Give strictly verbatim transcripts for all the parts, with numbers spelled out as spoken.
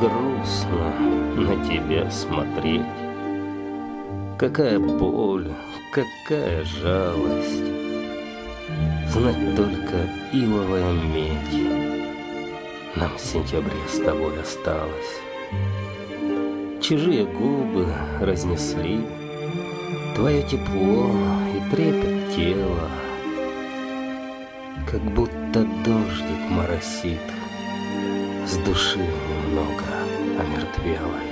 грустно на тебя смотреть. Какая боль, какая жалость. Знать только ивовая медь нам в сентябре с тобой осталось. Чужие губы разнесли твое тепло и трепет тела, как будто дождик моросит с души немного омертвелой.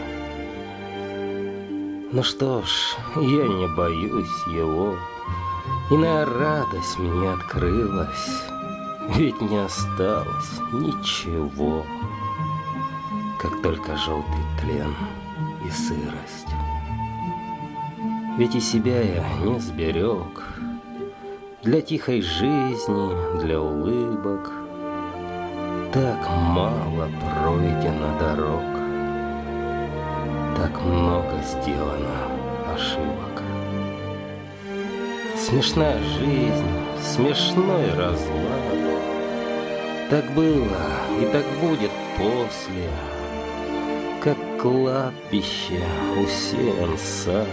Ну что ж, я не боюсь его, иная радость мне открылась, ведь не осталось ничего, как только желтый тлен и сырость. Ведь и себя я не сберег для тихой жизни, для улыбок. Так мало пройдено дорог, так много сделано ошибок. Смешная жизнь, смешной разлад. Так было и так будет после, как кладбище усеян сад,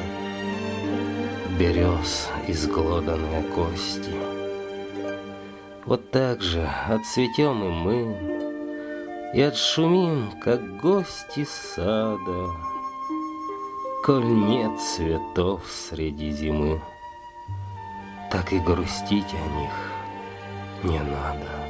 берез изглоданные кости. Вот так же отцветем и мы, и отшумим, как гости сада, коль нет цветов среди зимы, так и грустить о них не надо.